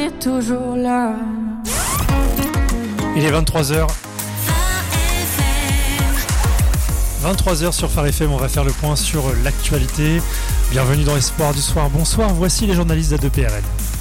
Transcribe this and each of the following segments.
est toujours là. Il est 23h. 23h sur Phare FM, on va faire le point sur l'actualité. Bienvenue dans Espoir du soir. Bonsoir, voici les journalistes d'A2PRN.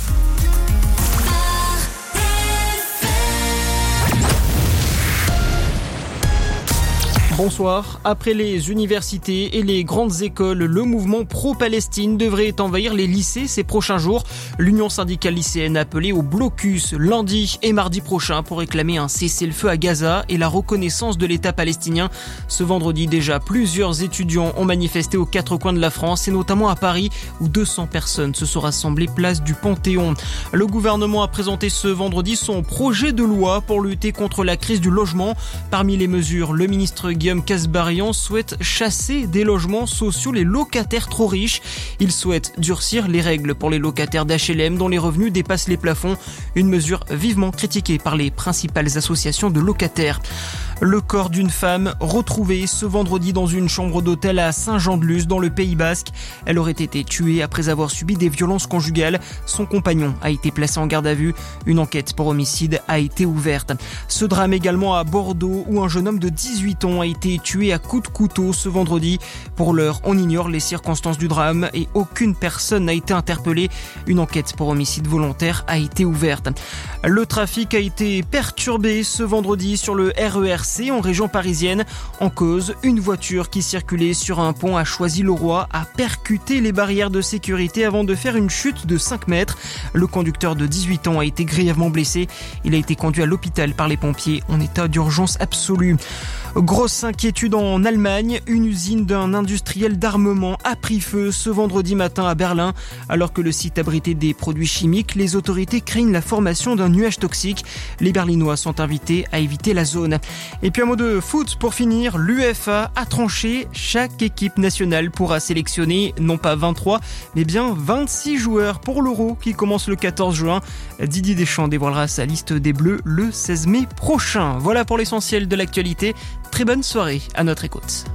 Bonsoir. Après les universités et les grandes écoles, le mouvement pro-Palestine devrait envahir les lycées ces prochains jours. L'Union syndicale lycéenne a appelé au blocus lundi et mardi prochain pour réclamer un cessez-le-feu à Gaza et la reconnaissance de l'État palestinien. Ce vendredi déjà, plusieurs étudiants ont manifesté aux quatre coins de la France et notamment à Paris où 200 personnes se sont rassemblées place du Panthéon. Le gouvernement a présenté ce vendredi son projet de loi pour lutter contre la crise du logement. Parmi les mesures, le ministre Guillaume Kasbarian souhaite chasser des logements sociaux les locataires trop riches. Il souhaite durcir les règles pour les locataires d'HLM dont les revenus dépassent les plafonds. Une mesure vivement critiquée par les principales associations de locataires. Le corps d'une femme retrouvé ce vendredi dans une chambre d'hôtel à Saint-Jean-de-Luz dans le Pays Basque. Elle aurait été tuée après avoir subi des violences conjugales. Son compagnon a été placé en garde à vue. Une enquête pour homicide a été ouverte. Ce drame également à Bordeaux où un jeune homme de 18 ans a été tué à coups de couteau ce vendredi. Pour l'heure, on ignore les circonstances du drame et aucune personne n'a été interpellée. Une enquête pour homicide volontaire a été ouverte. Le trafic a été perturbé ce vendredi sur le RERC en région parisienne. En cause, une voiture qui circulait sur un pont à Choisy-le-Roi a percuté les barrières de sécurité avant de faire une chute de 5 mètres. Le conducteur de 18 ans a été grièvement blessé. Il a été conduit à l'hôpital par les pompiers en état d'urgence absolue. Grosse inquiétude en Allemagne. Une usine d'un industriel d'armement a pris feu ce vendredi matin à Berlin. Alors que le site abritait des produits chimiques, les autorités craignent la formation d'un nuage toxique. Les Berlinois sont invités à éviter la zone. Et puis un mot de foot pour finir. L'UEFA a tranché. Chaque équipe nationale pourra sélectionner non pas 23, mais bien 26 joueurs pour l'Euro qui commence le 14 juin. Didier Deschamps dévoilera sa liste des Bleus le 16 mai prochain. Voilà pour l'essentiel de l'actualité. Très bonne soirée à notre écoute.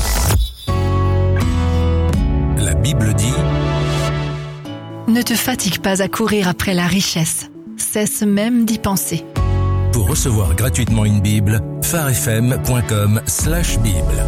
La Bible dit: Ne te fatigue pas à courir après la richesse. Cesse même d'y penser. Pour recevoir gratuitement une Bible, pharefm.com/Bible.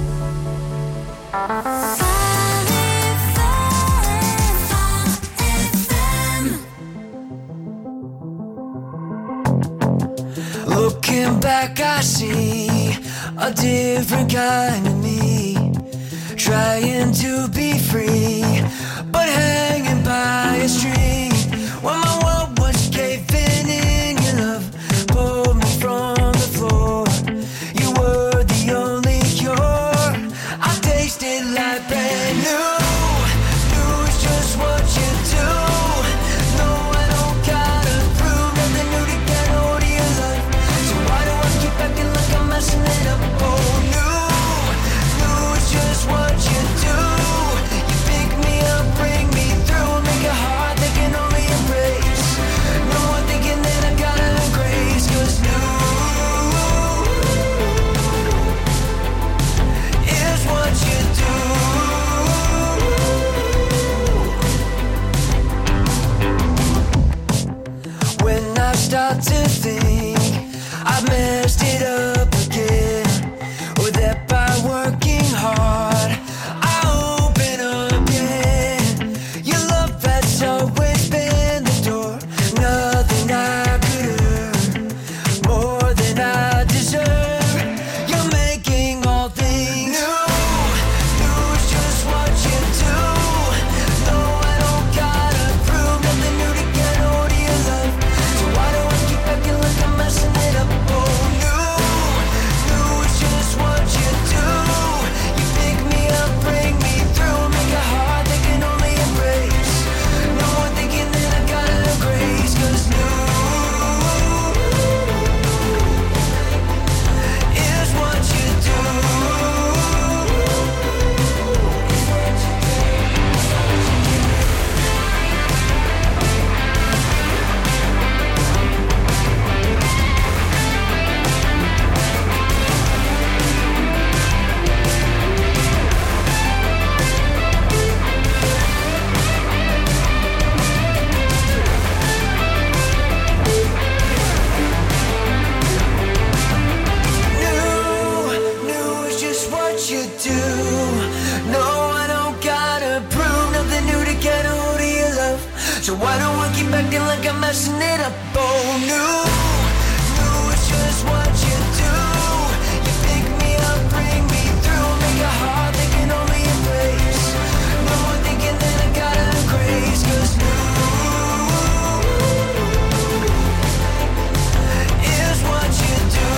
Looking back, I see a different kind of me, trying to be free, but hanging by a string. When my world was caving in, your love pulled me from the floor. You were the only cure. I tasted like brand new. New is just what you do. No, I don't gotta prove nothing new to get hold of your love. So why do I keep acting like I'm messing it up? Oh, new is just what you do. You pick me up, bring me through, make a heart that can only embrace. No more thinking that I gotta grace, 'cause new is what you do. When I start to think I've messed it up again, or that by working hard I open up again. Your love has always been the door, nothing I could earn, more than I deserve. You're making all things new. New is just what you do. No, I don't gotta prove nothing new to get hold of your love. So why do I keep acting like I'm messing it up? Oh, acting like I'm messing it up. Oh, no, it's just what you do. You pick me up, bring me through, make a heart that can only embrace. No more thinking that I gotta grace, 'cause is what you do.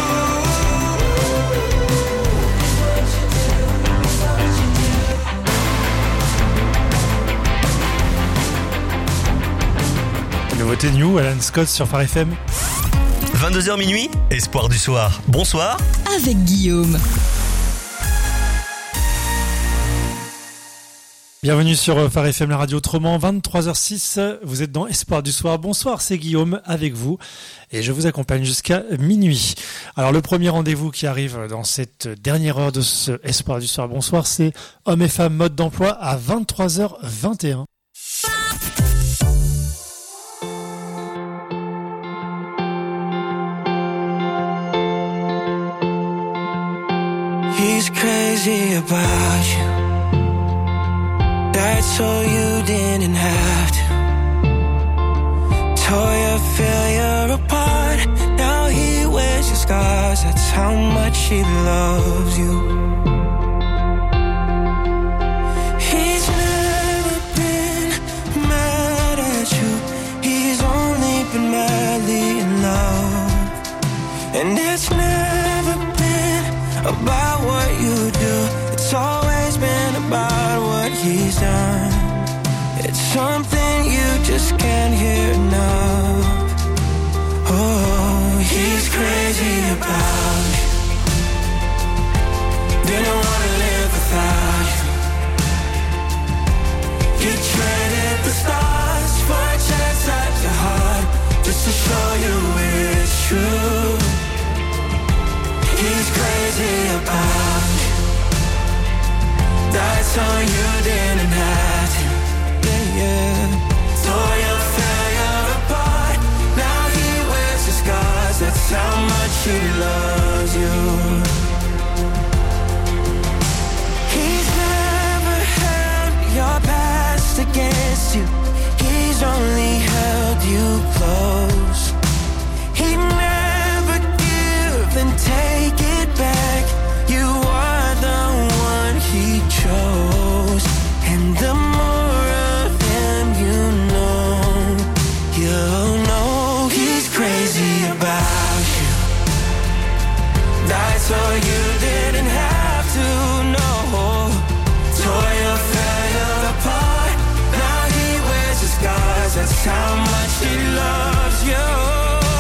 Nouveauté new, Alan Scott sur Phare FM. 22h minuit, Espoir du soir. Bonsoir. Avec Guillaume. Bienvenue sur Phare FM, la radio autrement, 23h06, vous êtes dans Espoir du soir. Bonsoir, c'est Guillaume avec vous et je vous accompagne jusqu'à minuit. Alors le premier rendez-vous qui arrive dans cette dernière heure de ce Espoir du soir, bonsoir, c'est Hommes et femmes mode d'emploi à 23h21. He's crazy about you. Died so you didn't have to. Tore your failure apart. Now he wears your scars. That's how much he loves you. He's never been mad at you. He's only been madly in love. And it's never been about what you do. It's always been about what he's done. It's something you just can't hear enough. Oh, he's crazy about you. Didn't wanna live without you. He traded the stars for a chance at your heart, just to show you it's true. He's crazy about you. Died so you didn't have to. Yeah, yeah. Tore your failure apart. Now he wears the scars. That's how much he loves you. He's never held your past against you. He's only held you close. He never give and take it back. You are the one he chose. And the more of him you'll know he's crazy about you. Died so you didn't have to know. Tore your failure apart. Now he wears his scars. That's how much he loves you.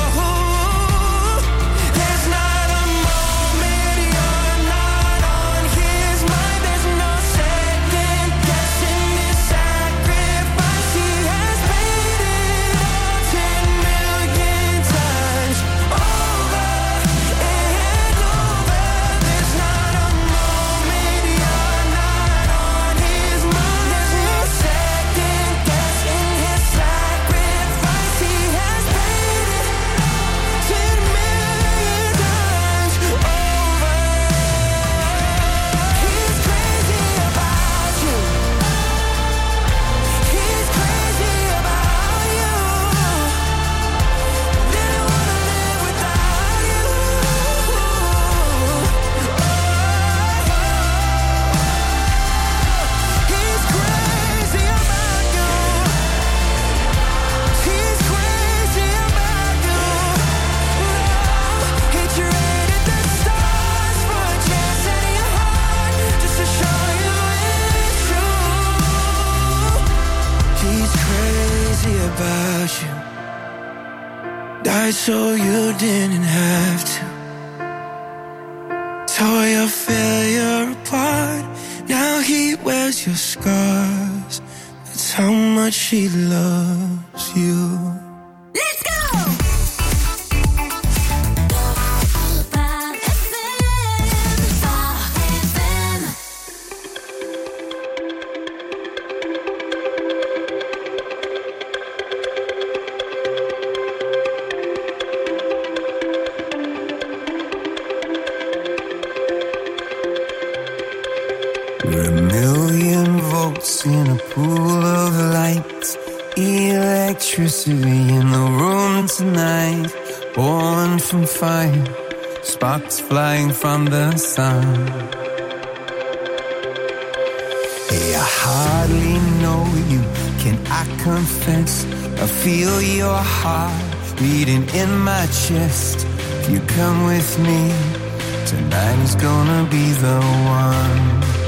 So you didn't have to. Tore your failure apart. Now he wears your scars. That's how much he loves you. Let's go! We're a million volts in a pool of light. Electricity electricity in the room tonight, born from fire, sparks flying from the sun. Hey, I hardly know you, can I confess? I feel your heart beating in my chest. If you come with me, tonight is gonna be the one.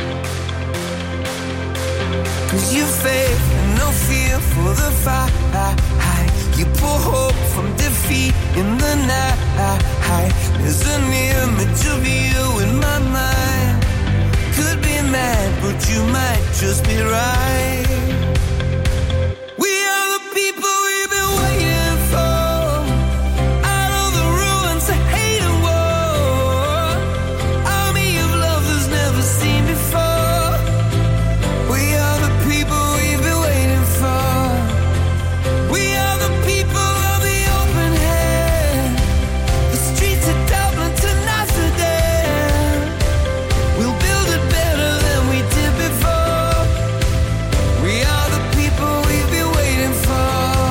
'Cause you faith and no fear for the fight. You pull hope from defeat in the night. There's an image of you in my mind. Could be mad, but you might just be right. We are the people we've been waiting for. Out of the ruins of hate and war, army of lovers never seen before. We are the people we've been waiting for. We are the people of the open hand. The streets of Dublin to Amsterdam. We'll build it better than we did before. We are the people we've been waiting for.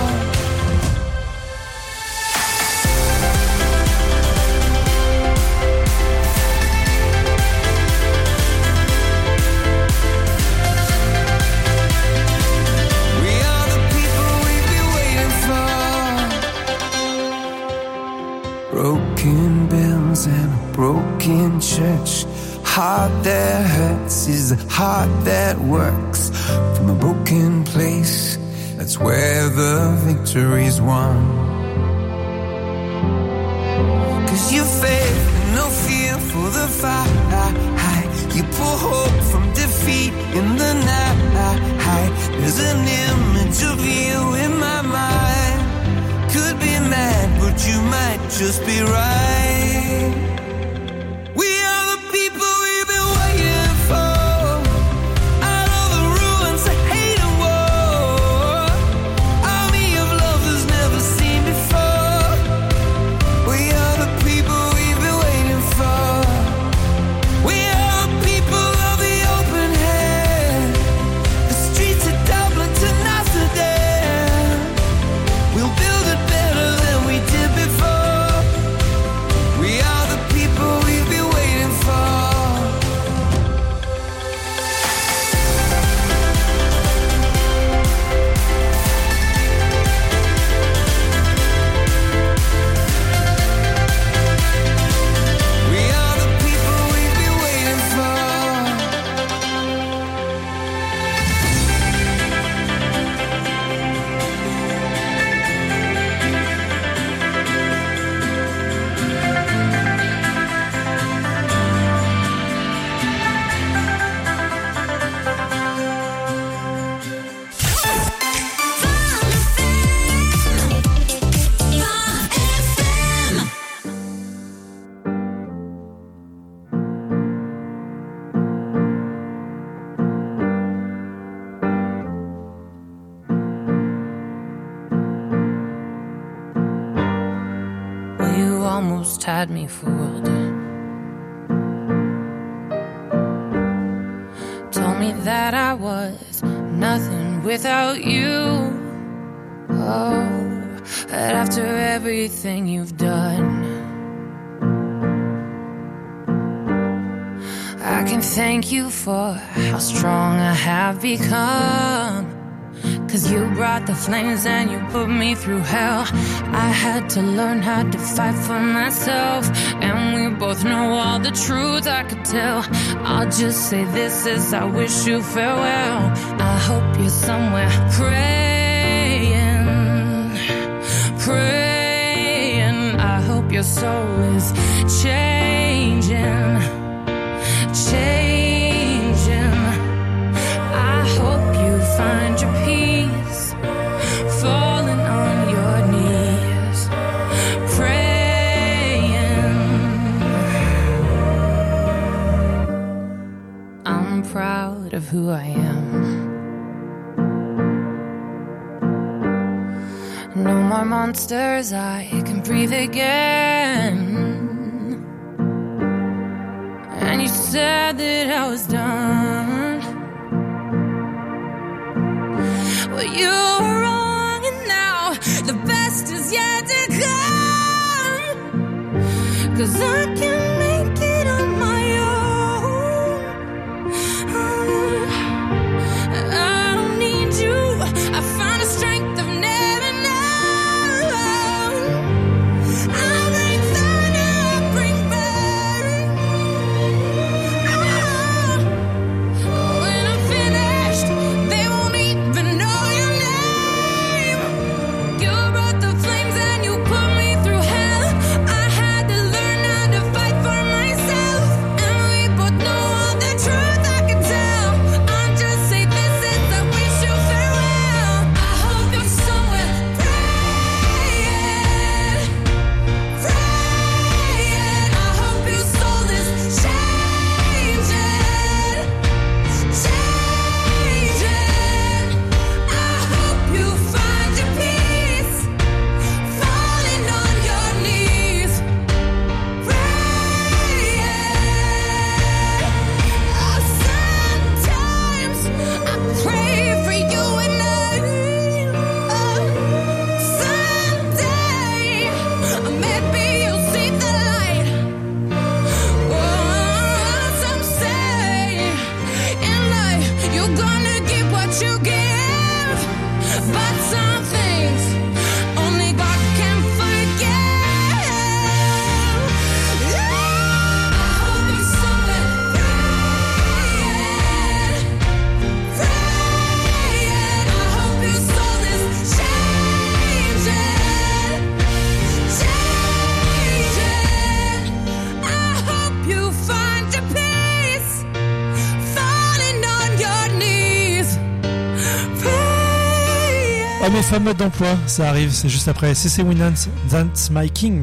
We are the people we've been waiting for. Broken bells and a broken church. Heart that hurts is a heart that works. From a broken place, that's where the victory's won. 'Cause you faith and no fear for the fight. You pull hope from defeat in the night. There's an image of you in my mind. Could be mad, but you might just be right. We are the people we've been waiting for. Out of the ruins of hate and war, army of lovers never seen before. We are the people we've been waiting for. We are the people of the open hand. The streets of Dublin to Amsterdam. We'll build it better than we did before. We are the people we've been waiting for. We are the people we've been waiting for. Well, you almost had me fooled. Told me that I was nothing without you. Oh, but after everything you've done, I can thank you for how strong I have become. 'Cause you brought the flames and you put me through hell. I had to learn how to fight for myself. And we both know all the truth I could tell. I'll just say this as I wish you farewell. I hope you're somewhere praying, praying. I hope your soul is changing, changing. I hope you find your peace, falling on your knees, praying. I'm proud of who I am. No more monsters, I can breathe again. And you said that I was done. Well, you were wrong, and now is yet to come. 'Cause I can make it on my own. I don't need you. I found a strength I've never known. I bring thunder, I bring burn. When I'm finished, they won't even know your name. You brought the flames and you put me through hell. I had to learn how to fight for myself. And we both know all the truth I can tell. I'll just say this is I wish you farewell. I hope you're somewhere praying, praying. I hope your soul is changing, changing. I hope you find your peace, falling on your knees, praying. Sometimes I pray for you and someday maybe you'll see the light. Some say in life you're gonna get what you give, but some things only God can forgive. I hope you're somewhere praying, praying. I hope your soul is changing, changing. I hope you find your peace, falling on your knees, praying. Hommes et femmes mode d'emploi, ça arrive, c'est juste après CC Winans, That's My King.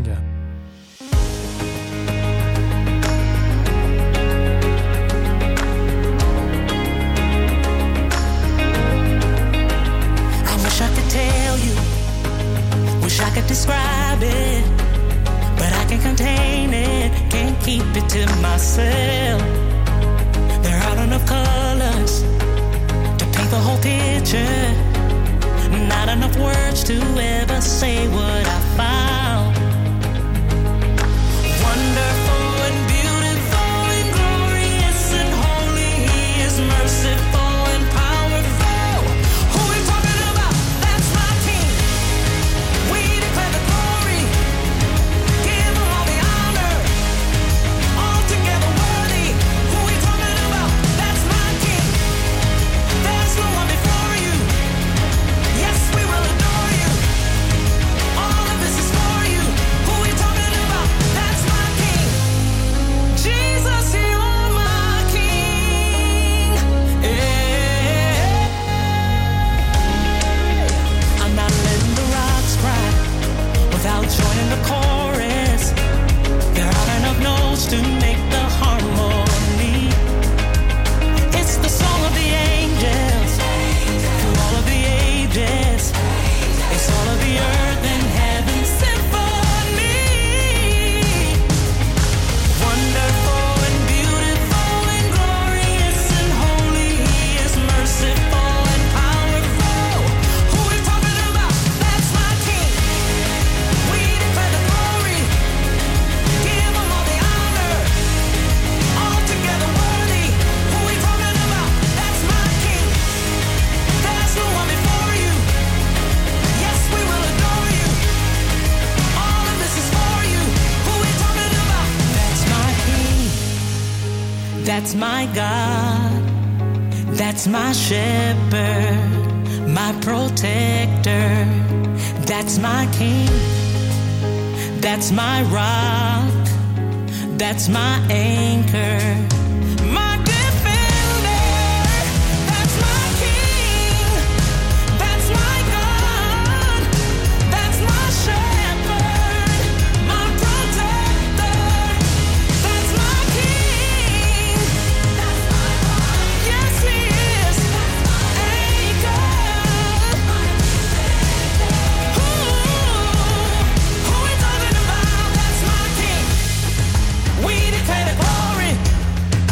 I wish I could tell you, wish I could describe it, but I can't contain it, can't keep it to myself. There aren't enough colors to paint the whole picture, not enough words to ever say what I found. Wonderful and beautiful and glorious and holy, He is merciful and powerful. Who we talking about? That's my King. We declare the glory, give Him all the honor, altogether worthy. Who we talking about? That's my King. There's no one before you. Yes, we will adore you. All of this is for you. Who we talking about? That's my King. Jesus, you're my King. I'm not letting the rocks cry without joining the chorus. There aren't enough notes to make the harmony. It's the song of the angels through all of the ages. It's all of the earth and heaven's symphony. Wonderful and beautiful and glorious and holy, He is merciful and powerful. Who we talking about? That's my King. We declare the glory, give Him all the honor, altogether worthy. Who we talking about? That's my King. There's no one before you. Yes, we will adore you. All of this is for you. Who we talking about? That's my King. That's my God. That's my shepherd, my protector. That's my King. That's my rock. That's my anchor. My defender. That's my King. That's my God. That's my shepherd, my protector. That's my King. That's my rock. Yes, He is. That's my anchor. Who we talking about? That's my King. We declare the glory,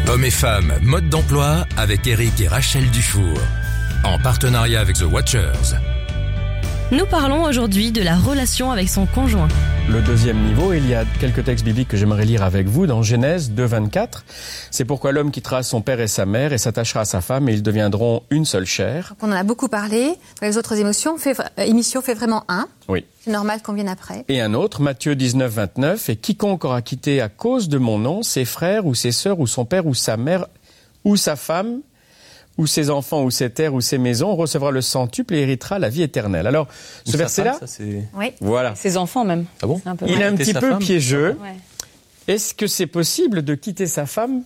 Hommes et femmes, mode d'emploi avec Eric et Rachel Dufour. En partenariat avec The Watchers. Nous parlons aujourd'hui de la relation avec son conjoint. Le deuxième niveau, il y a quelques textes bibliques que j'aimerais lire avec vous dans Genèse 2,24. C'est pourquoi l'homme quittera son père et sa mère et s'attachera à sa femme et ils deviendront une seule chair. Donc on en a beaucoup parlé. Dans les autres émissions, fait vraiment un. Oui. C'est normal qu'on vienne après. Et un autre, Matthieu 19, 29. Et quiconque aura quitté à cause de mon nom ses frères ou ses sœurs ou son père ou sa mère ou sa femme ou ses enfants, ou ses terres, ou ses maisons, recevra le centuple et héritera la vie éternelle. Alors, ce verset-là, oui. Voilà. Ses enfants même. Ah bon ? Il est un petit peu piégeux. Ouais. Est-ce que c'est possible de quitter sa femme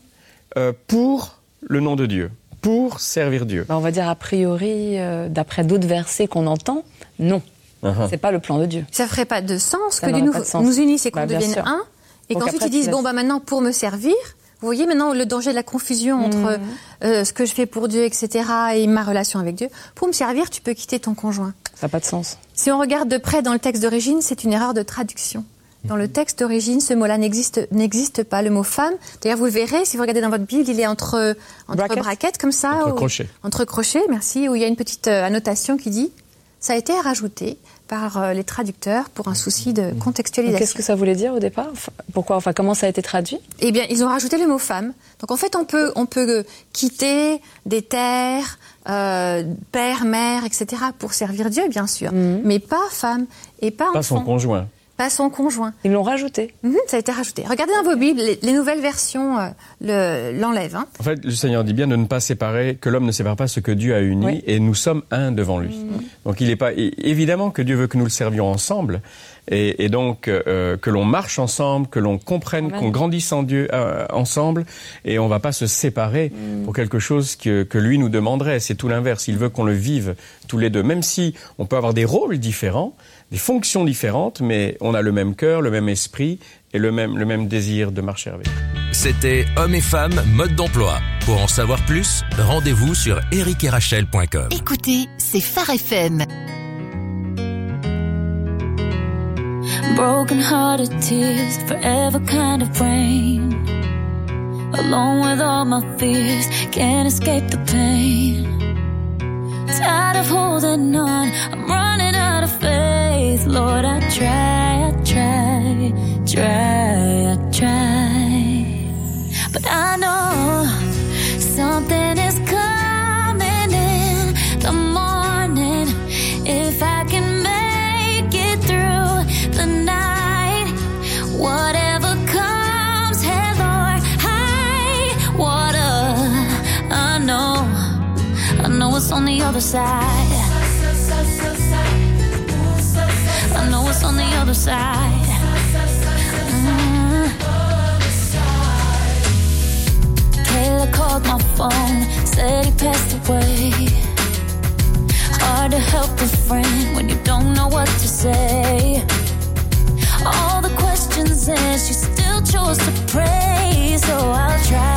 pour le nom de Dieu, pour servir Dieu ? On va dire a priori, d'après d'autres versets qu'on entend, non. C'est pas le plan de Dieu. Ça ferait pas de sens que Dieu nous unisse et qu'on devienne un, et qu'ensuite ils disent, maintenant pour me servir... Vous voyez maintenant le danger de la confusion entre ce que je fais pour Dieu, etc., et ma relation avec Dieu. Pour me servir, tu peux quitter ton conjoint. Ça n'a pas de sens. Si on regarde de près dans le texte d'origine, c'est une erreur de traduction. Dans le texte d'origine, ce mot-là n'existe pas. Le mot femme, d'ailleurs vous le verrez, si vous regardez dans votre Bible, il est entre brackets comme ça. Entre crochets. Entre crochets, merci, où il y a une petite annotation qui dit « ça a été rajouté ». Par les traducteurs pour un souci de contextualisation. Qu'est-ce que ça voulait dire au départ ? Pourquoi ? Comment ça a été traduit ? Eh bien, ils ont rajouté le mot femme. Donc en fait, on peut quitter des terres, père, mère, etc. pour servir Dieu, bien sûr, mais pas femme et pas enfant. Pas son conjoint. Pas son conjoint. Ils l'ont rajouté. Ça a été rajouté. Regardez dans vos Bibles, les nouvelles versions l'enlèvent. En fait, le Seigneur dit bien de ne pas séparer, que l'homme ne sépare pas ce que Dieu a uni, et nous sommes un devant lui. Donc il est pas évidemment que Dieu veut que nous le servions ensemble, et donc que l'on marche ensemble, que l'on comprenne, qu'on grandisse en Dieu ensemble, et on va pas se séparer pour quelque chose que lui nous demanderait. C'est tout l'inverse. Il veut qu'on le vive tous les deux, même si on peut avoir des rôles différents, des fonctions différentes, mais on a le même cœur, le même esprit et le même désir de marcher avec. C'était Hommes et femmes, mode d'emploi. Pour en savoir plus, rendez-vous sur ericetRachel.com. Écoutez, c'est Phare FM. Broken hearted tears, forever kind of rain. Alone with all my fears, can't escape the pain. Tired of holding on, I'm running out of faith. Lord, I try. But I know something is coming in the morning. If I can make it through the night, whatever comes, hey Lord, high water. I know it's on the other side. I know it's on the other side. Kayla called my phone, said he passed away. Hard to help a friend when you don't know what to say. All the questions and she still chose to pray. So I'll try.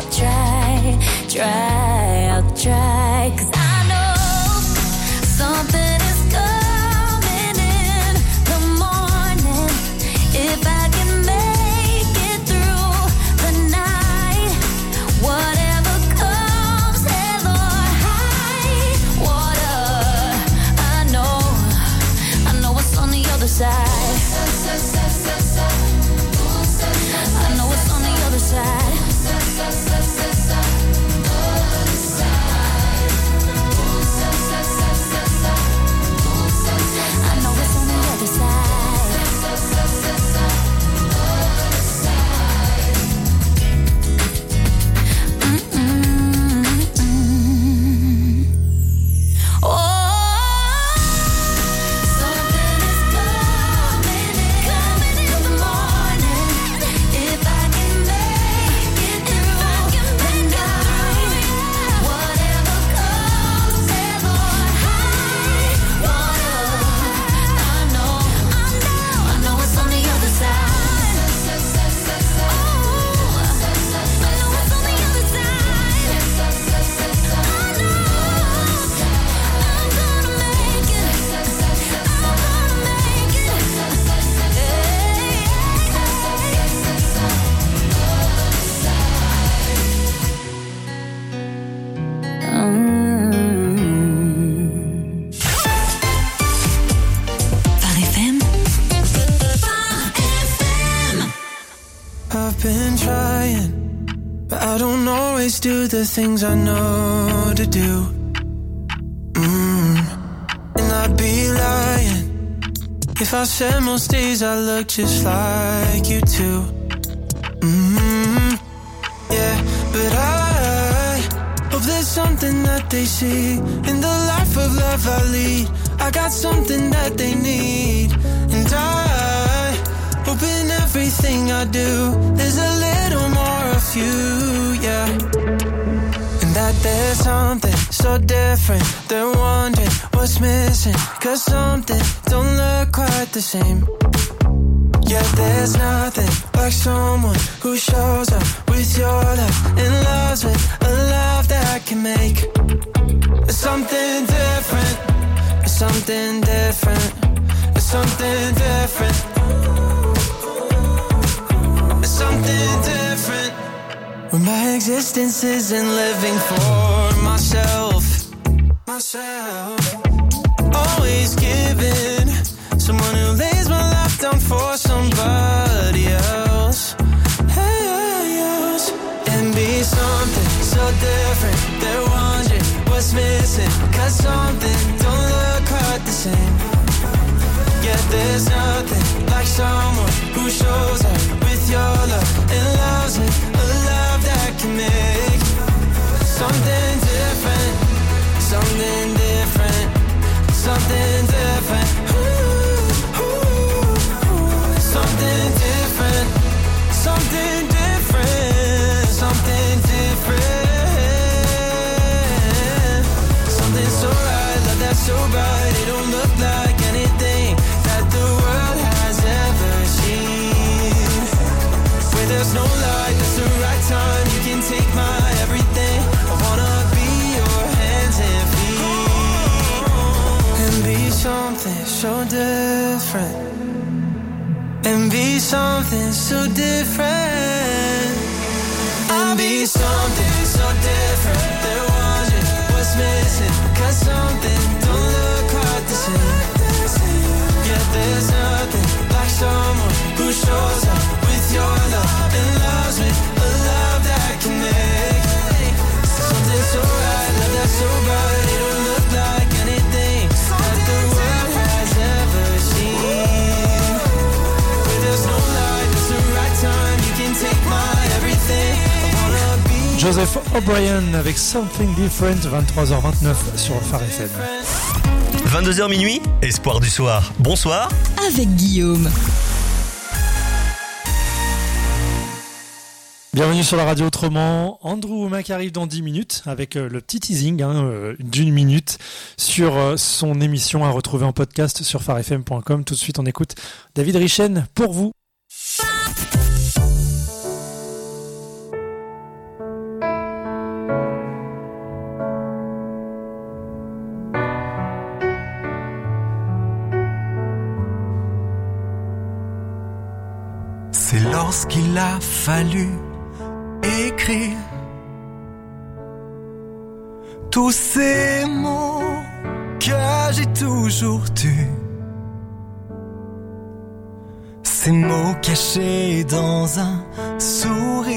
'Cause I know something is coming in the morning. If I can make it through the night, whatever comes, hey Lord, high water. I know it's on the other side. I know it's on the other side. I've been trying, but I don't always do the things I know to do. And I'd be lying if I said most days I look just like you too. Yeah, but I hope there's something that they see in the life of love I lead. I got something that they need, and I hope in everything I do there's a little more of you, yeah. And that there's something so different, they're wondering what's missing, 'cause something don't look quite the same. Yeah, there's nothing like someone who shows up with your love and loves with a love that can make something different, something different, something different, something different. When my existence isn't living for myself, always giving, someone who lays my life down for somebody else, and be something so different. They're wondering what's missing, 'cause something don't look quite the same. Yeah, there's nothing like someone who shows up with your love and loves it, a love that can make something different, something different, something different. Something different, something different, something different. Something so right, love that's so bright, it don't look like anything that the world has ever seen. Where there's no light, that's the right time, you can take my everything. I wanna be your hands and feet, and be something so different, and be something so different, and be something so different. They're wondering what's missing, 'cause something don't look quite the same. Yeah, there's nothing like someone who shows up with your love and loves with a love that can make something so right, love that's so bright, it don't look like anything that the world has ever seen. There's no light, it's the right time, you can take my everything. Joseph O'Brien avec Something Different, 23h29 sur Phare FM. 22h minuit, Espoir du soir. Bonsoir. Avec Guillaume. Bienvenue sur la radio autrement. Andrew Womack arrive dans 10 minutes avec le petit teasing d'une minute sur son émission à retrouver en podcast sur pharefm.com. Tout de suite, on écoute David Richen pour vous. C'est lorsqu'il a fallu écrire tous ces mots que j'ai toujours tus, ces mots cachés dans un sourire,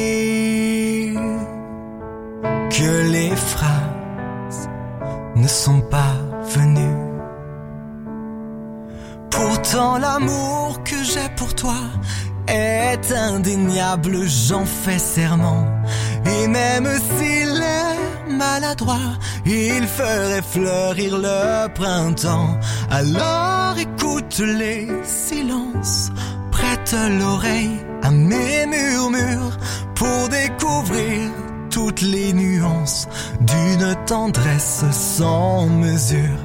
que les phrases ne sont pas venues. Pourtant l'amour que j'ai pour toi est indéniable, j'en fais serment. Et même s'il est maladroit, il ferait fleurir le printemps. Alors écoute les silences, prête l'oreille à mes murmures pour découvrir toutes les nuances d'une tendresse sans mesure.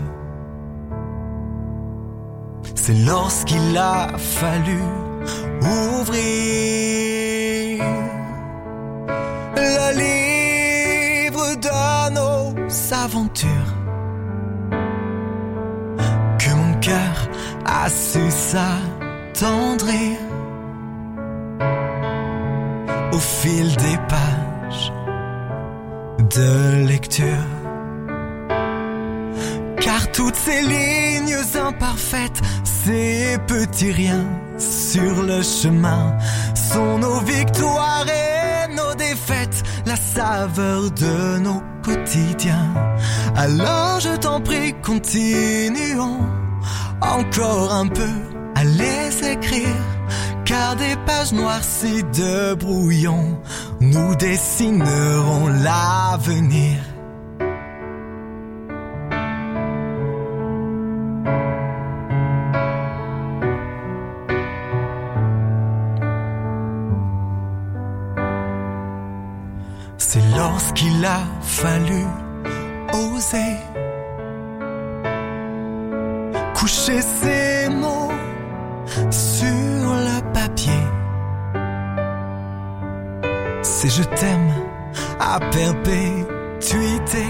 C'est lorsqu'il a fallu ouvrir le livre de nos aventures que mon cœur a su s'attendrir au fil des pages de lecture. Car toutes ces lignes imparfaites, ces petits riens sur le chemin sont nos victoires et nos défaites, la saveur de nos quotidiens. Alors je t'en prie, continuons encore un peu à les écrire, car des pages noircies de brouillon nous dessineront l'avenir. C'est lorsqu'il a fallu oser coucher ces mots sur le papier. C'est je t'aime à perpétuité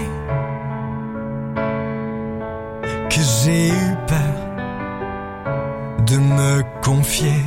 que j'ai eu peur de me confier.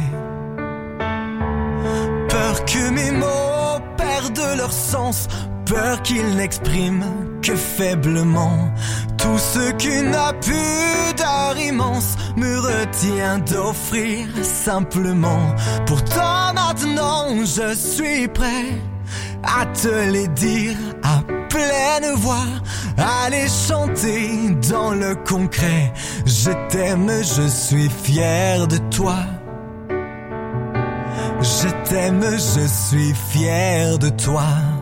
Peur que mes mots perdent leur sens, peur qu'ils n'expriment que faiblement tout ce qu'une pudeur immense me retient d'offrir simplement. Pourtant maintenant je suis prêt à te les dire à pleine voix, à les chanter dans le concret. Je t'aime, je suis fier de toi. Je t'aime, je suis fier de toi.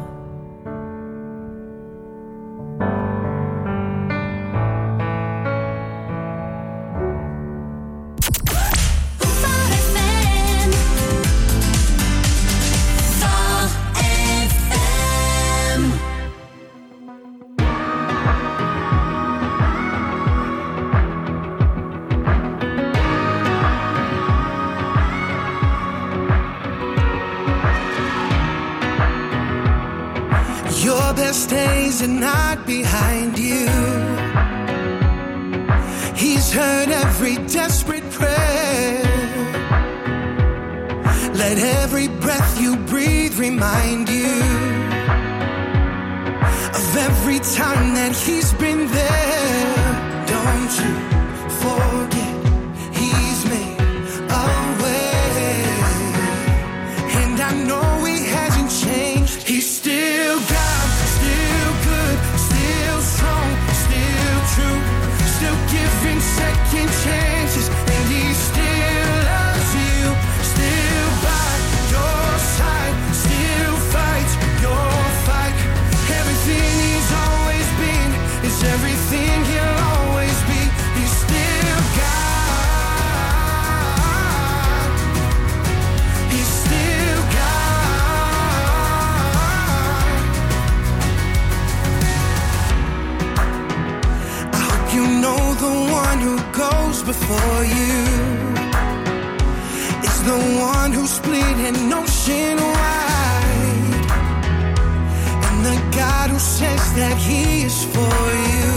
Your best days are not behind you. He's heard every desperate prayer. Let every breath you breathe remind you of every time that he's been there. Don't you forget he's made a way. And I know he hasn't changed. He's still God, still good, still strong, still true, still giving second chances, and he still loves you, still by your side, still fights your fight. Everything he's always been is everything he'll always be. He's still God. He's still God. I hope you know the one who goes before you is the one who split an ocean wide, and the God who says that he is for you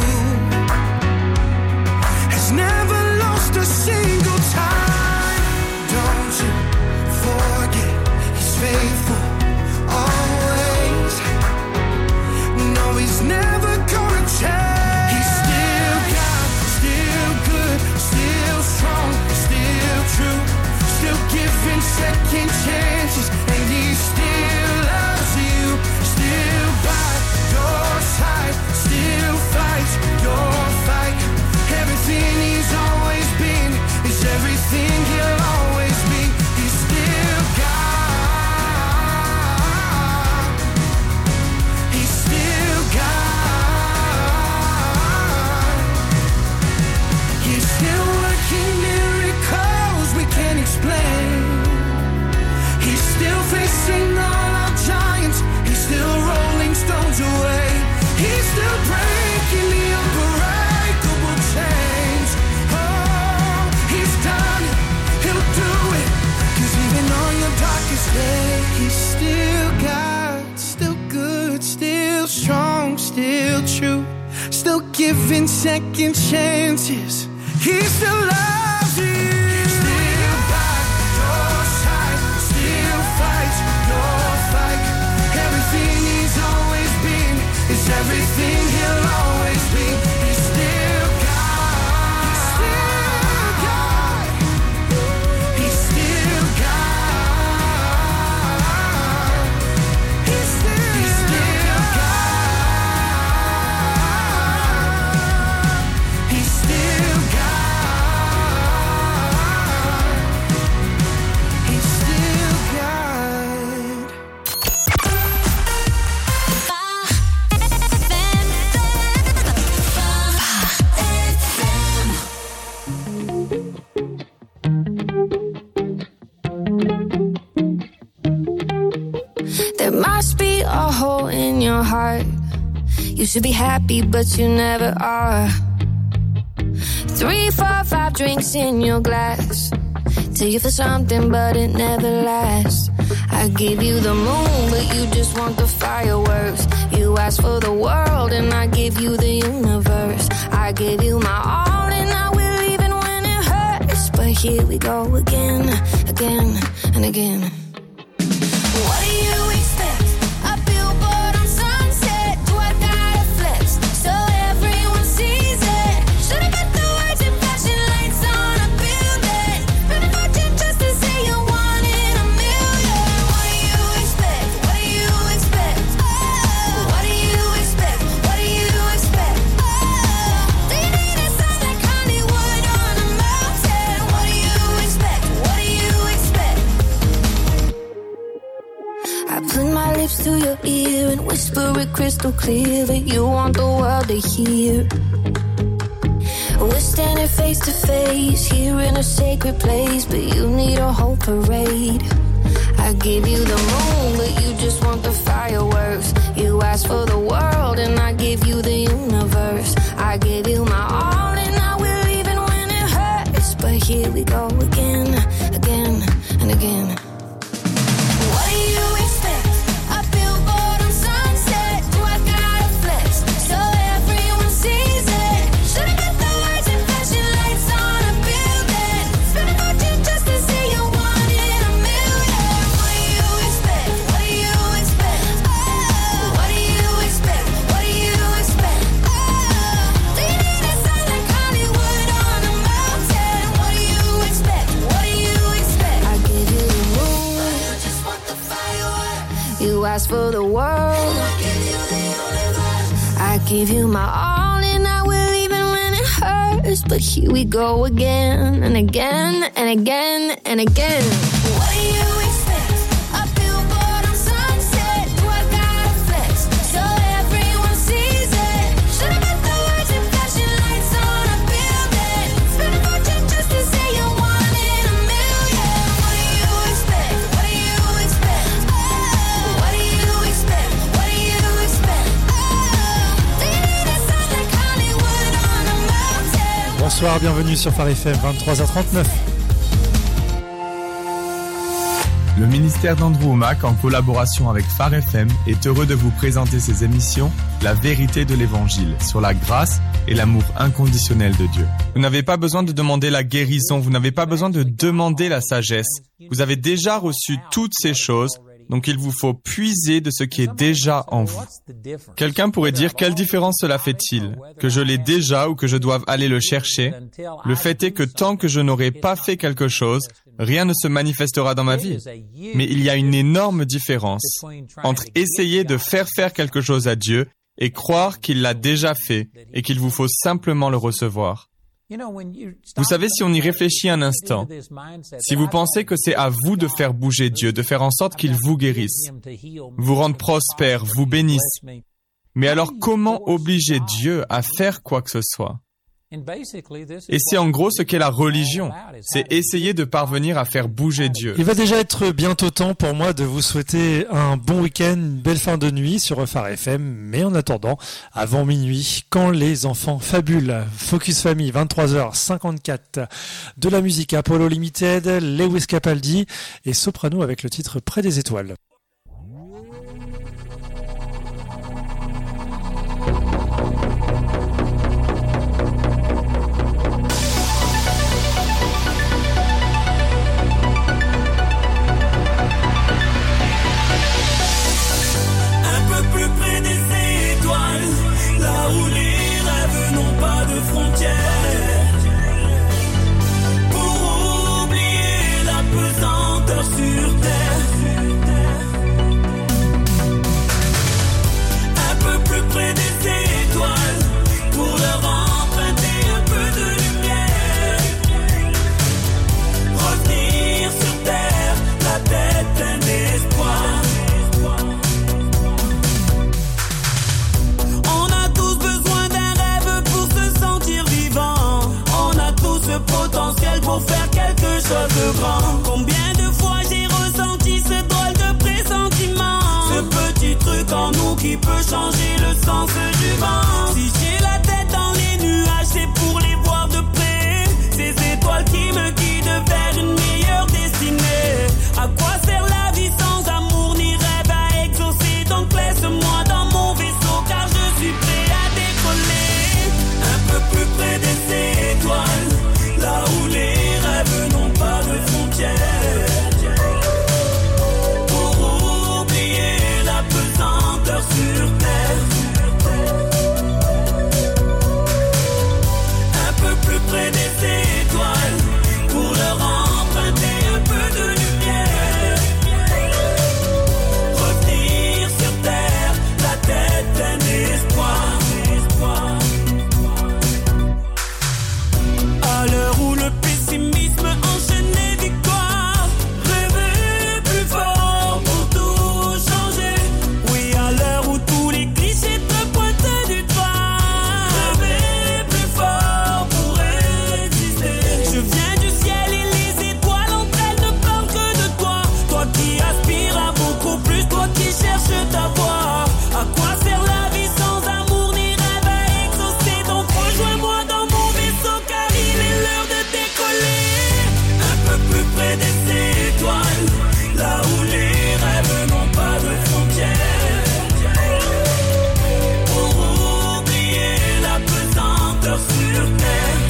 has never lost a single time. Don't you forget he's faithful always. No, he's never gonna change. He's still God, still good, still strong, still true, still giving second chances, and he still loves you, still by your side, still fights your fight. Everything he's always been is everything he'll always be. He's still God. He's still God. He's still working miracles we can't explain. He's still facing all our giants. He's still rolling stones away. He's still breaking the unbreakable chains. Oh, he's done it. He'll do it. 'Cause even on your darkest day, he's still God, still good, still strong, still true, still giving second chances. He still loves you. Still by your side, still fights your fight. Everything he's always been is everything he'll always be. He's still God. He's still God. He's still God. There must be a hole in your heart. You should be happy, but you never are. 3, 4, 5 drinks in your glass till you feel something, but it never lasts. I give you the moon, but you just want the fireworks. You ask for the world, and I give you the universe. I give you my all, and I will even when it hurts. But here we go again, again, and again. What do you expect? A billboard on Sunset? Do I gotta flex so everyone sees it? Should I put the words in flashing lights on a building? Spend a fortune just to say you're one in a million. What do you expect? What do you expect? What do you expect? What do you expect? Do you need a sign like Hollywood on a mountain? What do you expect? What do you expect? I put my lips to your ear and whisper it crystal clear that you want the world to hear. We're standing face to face here in a sacred place, but you need a whole parade. I give you the moon, but you just want the fireworks. You ask for the world, and I give you the universe. I give you my all, and I will even when it hurts. But here we go again, again, and again. What do you expect? A billboard on Sunset? Do I gotta flex so everyone sees it? Should I put the words in flashing lights on a building? Spend a fortune just to say you're one in a million. What do you expect? What do you expect? What do you expect? What do you expect? Do you need a sign like Hollywood on a mountain? What do you expect? What do you expect? I give you the moon, you just want the fireworks. You ask for the world, I give you the universe. I give you my all, and I will even when it hurts. But here we go again, and again, and again, and again. What do you expect? A billboard on Sunset? Do I gotta flex so everyone sees it? Should I put the words in flashing lights on a building? Spend a fortune just to say you're one in a million. What do you expect? What do you expect? What do you expect? What do you expect? Do you need a sign like Hollywood on a mountain? Bonsoir, bienvenue sur Phare FM, 23h39. Le ministère d'Andrew Wommack, en collaboration avec Phare FM, est heureux de vous présenter ses émissions La vérité de l'Évangile, sur la grâce et l'amour inconditionnel de Dieu. Vous n'avez pas besoin de demander la guérison, vous n'avez pas besoin de demander la sagesse. Vous avez déjà reçu toutes ces choses, donc il vous faut puiser de ce qui est déjà en vous. Quelqu'un pourrait dire, quelle différence cela fait-il? Que je l'ai déjà ou que je doive aller le chercher? Le fait est que tant que je n'aurai pas fait quelque chose, rien ne se manifestera dans ma vie. Mais il y a une énorme différence entre essayer de faire quelque chose à Dieu et croire qu'il l'a déjà fait et qu'il vous faut simplement le recevoir. Vous savez, si on y réfléchit un instant, si vous pensez que c'est à vous de faire bouger Dieu, de faire en sorte qu'il vous guérisse, vous rende prospère, vous bénisse, mais alors comment obliger Dieu à faire quoi que ce soit? Et c'est en gros ce qu'est la religion, c'est essayer de parvenir à faire bouger Dieu. Il va déjà être bientôt temps pour moi de vous souhaiter un bon week-end, une belle fin de nuit sur Phare FM, mais en attendant, avant minuit, quand les enfants fabulent, Focus Family, 23h54, de la musique Apollo Limited, Lewis Capaldi et Soprano avec le titre Près des étoiles. Pour oublier la pesanteur sur terre. qui peut changer le sens du vent. Si j'ai la tête dans les nuages, c'est pour les voir de près. Ces étoiles qui me guident vers une meilleure destinée. À quoi sert la vie sans amour ni rêve à exaucer? Donc laisse-moi dans mon vaisseau car je suis prêt à décoller. Un peu plus près des étoiles, là où les rêves n'ont pas de frontières. Pour oublier la pesanteur sur terre. Un peu plus près des étoiles, pour leur emprunter un peu de lumière. Revenir sur terre, la tête pleine d'espoir. À l'heure où le pessimisme enchaîne les victoires, rêver plus fort pour tout changer. Oui, à l'heure où tous les clichés te pointent du doigt, rêver plus fort pour exister. Je viens du ciel et les étoiles entre elles ne parlent que de toi. Toi qui aspires à beaucoup plus, toi qui cherches ta voie. À quoi sert la vie sans amour ni rêve à exaucer? Donc rejoins-moi dans mon vaisseau car il est l'heure de décoller. Un peu plus près des étoiles, là où les rêves n'ont pas de frontières. Pour oublier la pesanteur sur terre.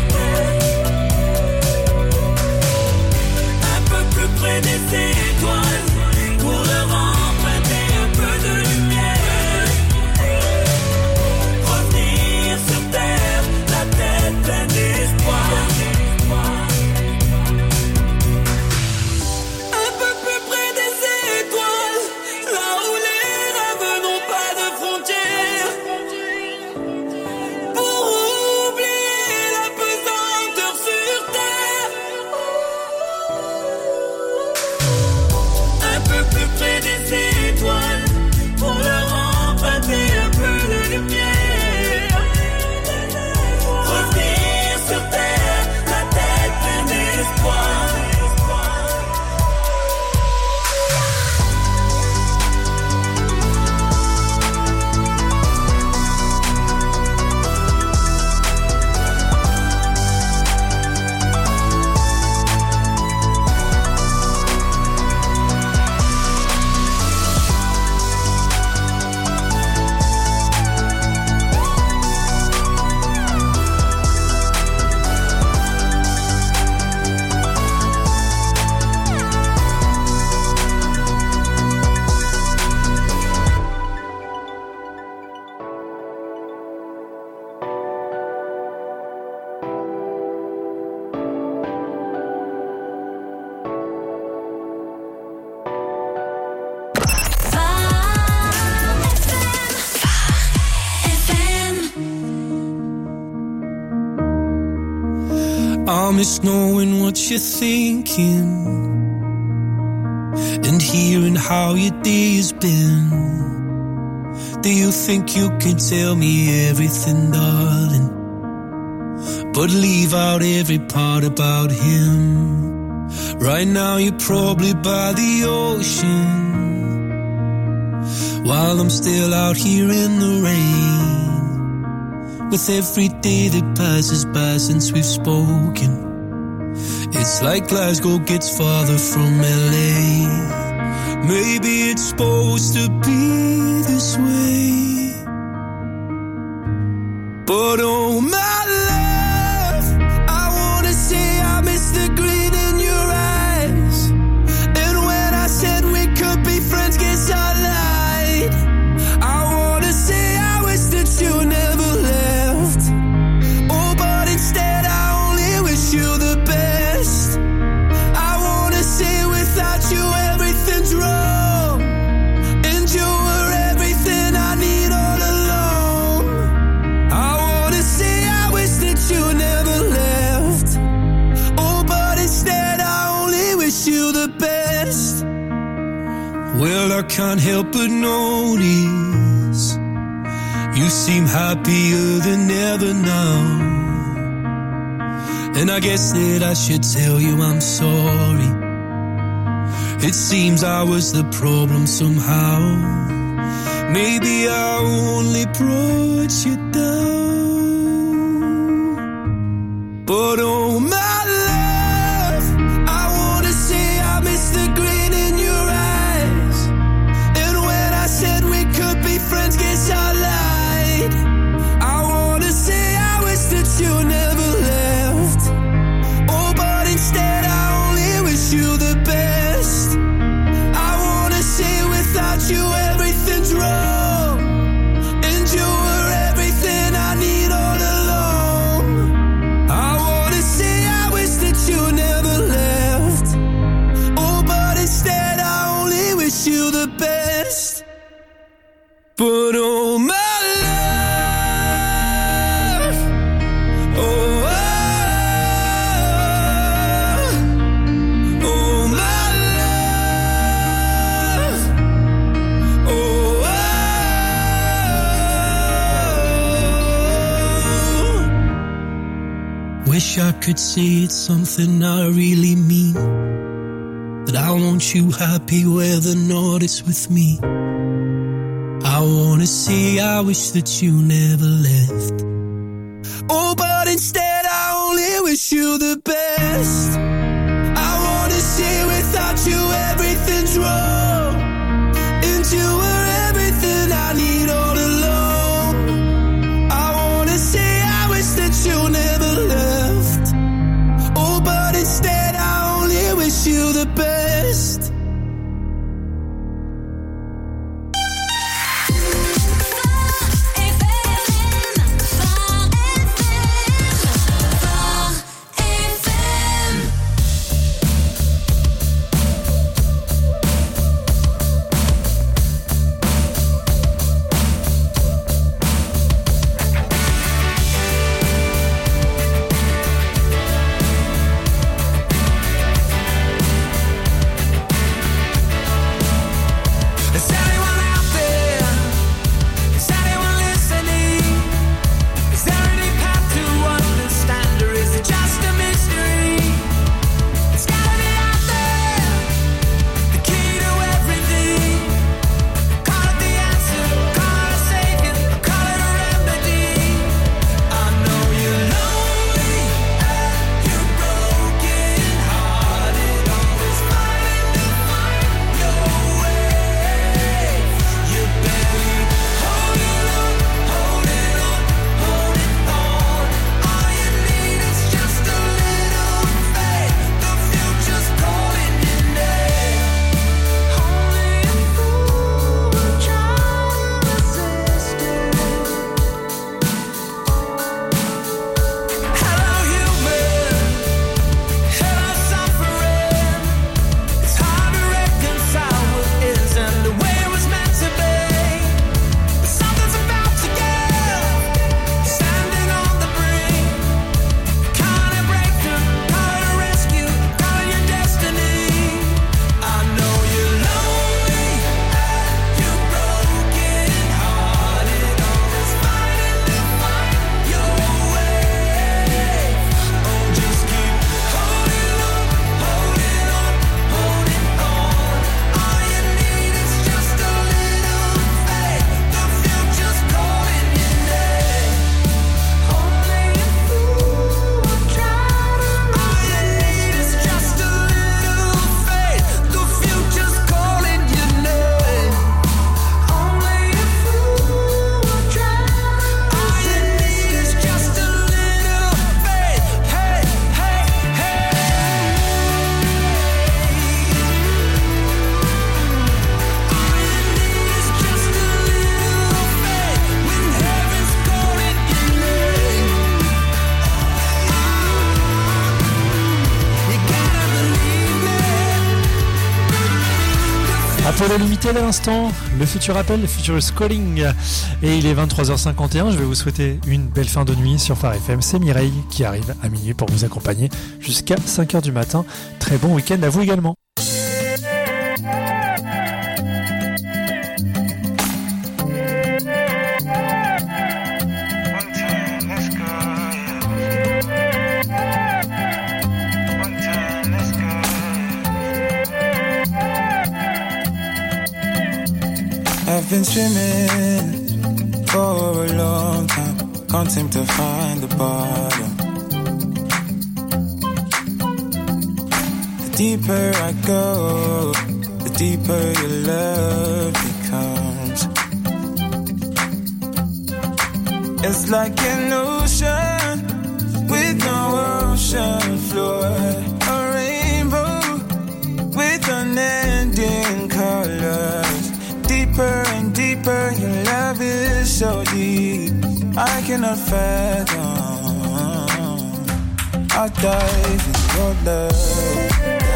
Un peu plus près des étoiles, pour leur emprunter un peu de lumière. Revenir sur terre, la tête pleine d'espoir. Un peu plus près des étoiles, là où les rêves n'ont pas de frontières. Pour oublier la pesanteur sur terre. Un peu plus près des étoiles, pour leur emprunter un peu de lumière. Revenir sur terre, la tête pleine d'espoir. I miss knowing what you're thinking and hearing how your day has been. Do you think you can tell me everything, darling, but leave out every part about him? Right now you're probably by the ocean, while I'm still out here in the rain. With every day that passes by since we've spoken, it's like Glasgow gets farther from LA. Maybe it's supposed to be this way, but oh my love, I wanna say I miss the green in your eyes. And when I said we could be friends, guess I lied. I wanna say I wish that you never left. Oh, but instead I only wish you the best. I wanna say without you everything's wrong, and you were everything I need all along. I wanna say I wish that you never left. Oh, but instead I only wish you the best. Well, I can't help but notice you seem happier than ever now. And I guess that I should tell you I'm sorry. It seems I was the problem somehow. Maybe I only brought you down, but oh my love, I wanna say I miss the grin in your eyes. And when I said we could be friends, guess I lied. I wanna say I wish that you never left. Oh, but instead I only wish you the best. I wanna say without you everything's wrong, and you were everything I need all along. I wanna say I wish that you never left. Oh, but instead I only wish you the best. But oh my love, oh, oh my love, oh, wish I could say it's something I really mean, that I want you happy whether or not it's with me. I wanna say I wish that you never left. Oh, but instead I only wish you the best. I wanna say without you everything's wrong, and you were everything I need all along. I wanna say I wish that you never left. Oh, but instead I only wish you the best. Apollo Limited à l'instant, le futur appel, le futur is calling. Et il est 23h51, je vais vous souhaiter une belle fin de nuit sur Phare FM. C'est Mireille qui arrive à minuit pour vous accompagner jusqu'à 5h du matin. Très bon week-end à vous également. I've been swimming for a long time, can't seem to find the bottom. The deeper I go, the deeper your love becomes. It's like an ocean with no ocean floor, a rainbow with unending colors. Deeper and deeper, your love is so deep, I cannot fathom. I'll dive in your love.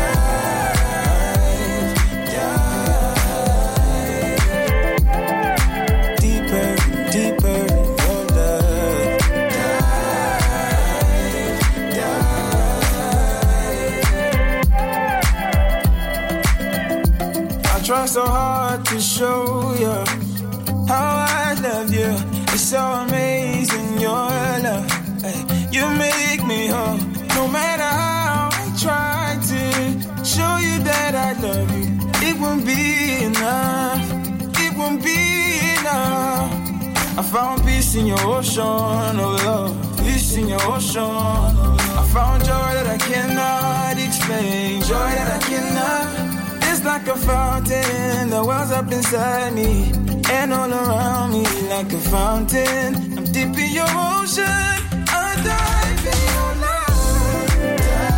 Try so hard to show you how I love you. It's so amazing, your love. Hey, you make me whole. No matter how I try to show you that I love you, it won't be enough. It won't be enough. I found peace in your ocean, oh love. Peace in your ocean. I found joy that I cannot explain. Joy that I cannot. Like a fountain that wells up inside me and all around me like a fountain. I'm deep in your ocean, I dive in your love.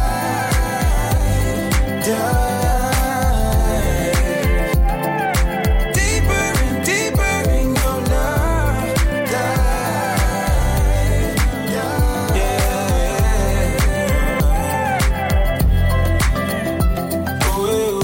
Dive. Deeper and deeper in your love. Dive. Yeah. Oh,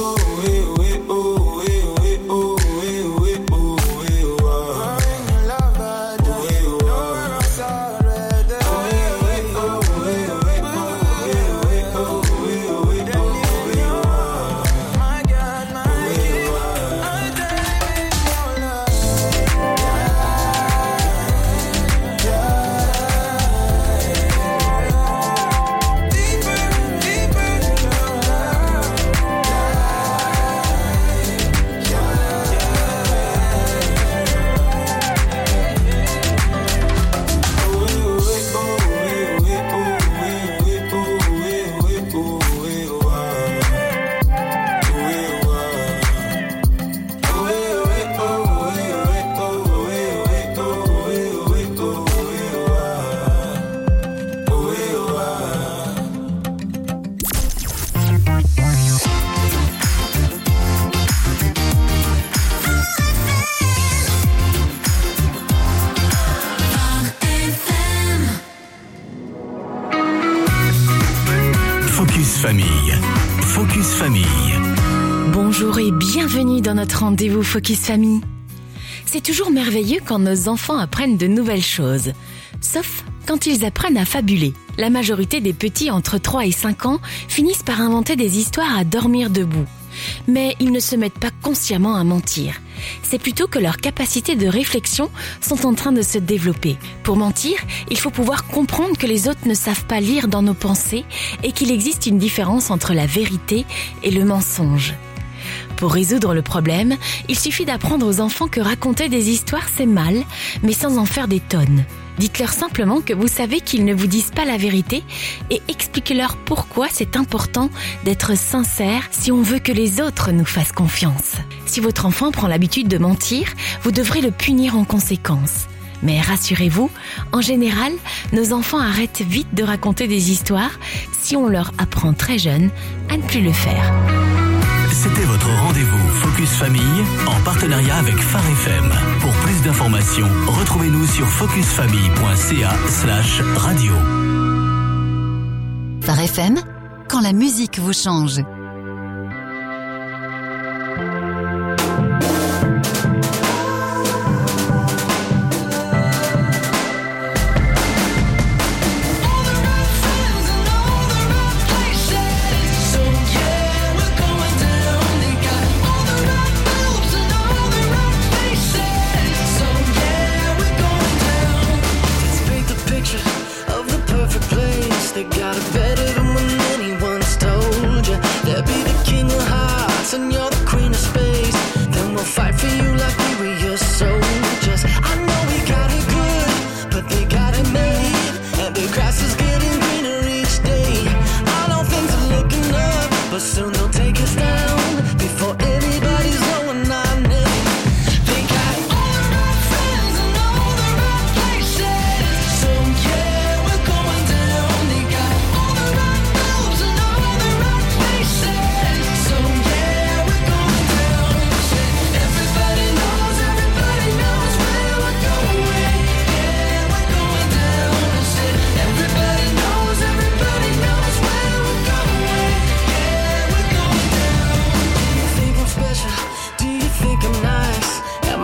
Focus Famille. Bonjour et bienvenue dans notre rendez-vous Focus Famille. C'est toujours merveilleux quand nos enfants apprennent de nouvelles choses. Sauf quand ils apprennent à fabuler. La majorité des petits entre 3 et 5 ans finissent par inventer des histoires à dormir debout. Mais ils ne se mettent pas consciemment à mentir. C'est plutôt que leurs capacités de réflexion sont en train de se développer. Pour mentir, il faut pouvoir comprendre que les autres ne savent pas lire dans nos pensées et qu'il existe une différence entre la vérité et le mensonge. Pour résoudre le problème, il suffit d'apprendre aux enfants que raconter des histoires c'est mal, mais sans en faire des tonnes. Dites-leur simplement que vous savez qu'ils ne vous disent pas la vérité et expliquez-leur pourquoi c'est important d'être sincère si on veut que les autres nous fassent confiance. Si votre enfant prend l'habitude de mentir, vous devrez le punir en conséquence. Mais rassurez-vous, en général, nos enfants arrêtent vite de raconter des histoires si on leur apprend très jeune à ne plus le faire. C'était votre rendez-vous Focus Famille en partenariat avec Phare FM. Pour plus d'informations, retrouvez-nous sur focusfamille.ca/radio. Phare FM, quand la musique vous change. They got it better than when anyone's told you.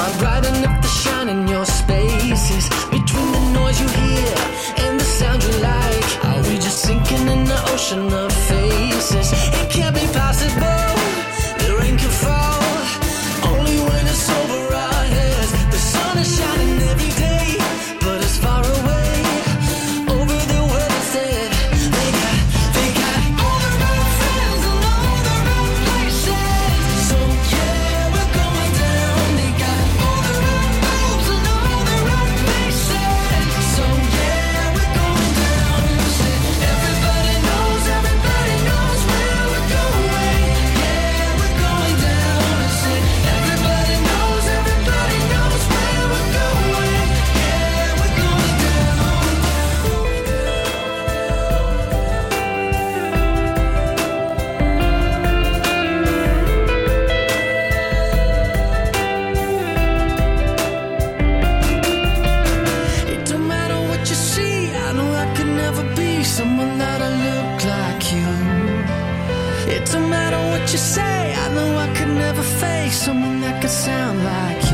are bright enough to shine in your spaces. Between the noise you hear and the sound you like, are we just sinking in the ocean of faces? It can't be possible, the rain can fall only when it's over our heads. The sun is shining every day, but it's far away over the world instead. They got all the wrong friends and all the wrong places. So yeah, we're going down. They got all the wrong moves and all the wrong faces. So yeah, we're going down. Everybody knows where we're going. Yeah, we're going down. Everybody knows where we're going. Yeah, we're going down. It don't matter what you see, I know I could never be someone that'll look like you. It don't matter what you say, I know I could never face someone that could sound like you.